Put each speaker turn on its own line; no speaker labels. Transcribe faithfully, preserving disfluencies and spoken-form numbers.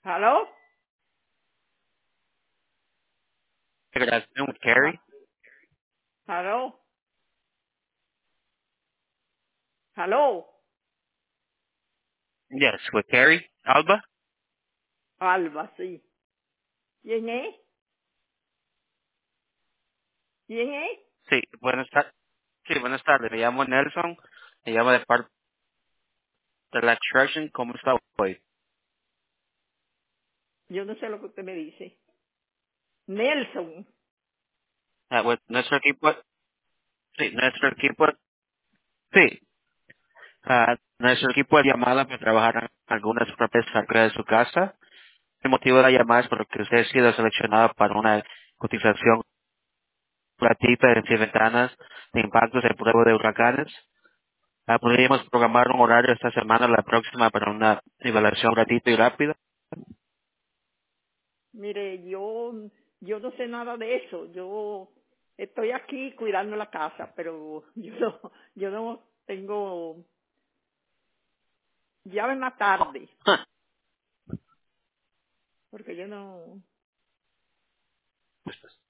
¿Aló?
Good afternoon with
Ah,
Carrie.
¿Aló? ¿Aló?
Yes, with Carrie. Alba.
Alba, sí. ¿Quién es? ¿Quién es?
Sí, buenas tardes. Sí, buenas tardes. Me llamo Nelson. Me llamo de parte de la Extraction. ¿Cómo está hoy?
Yo no sé lo que usted me dice. Nelson.
Ah, pues, nuestro equipo, sí, nuestro equipo, sí, ah, nuestro equipo de llamada para trabajar en algunas propias cerca de su casa. El motivo de la llamada es porque usted ha sido seleccionado para una cotización gratuita de cien ventanas de impactos en prueba de huracanes. Ah, podríamos programar un horario esta semana, la próxima, para una evaluación gratuita y rápida.
Mire, yo, yo no sé nada de eso. Yo estoy aquí cuidando la casa, pero yo no, yo no tengo, llame más tarde, porque yo no,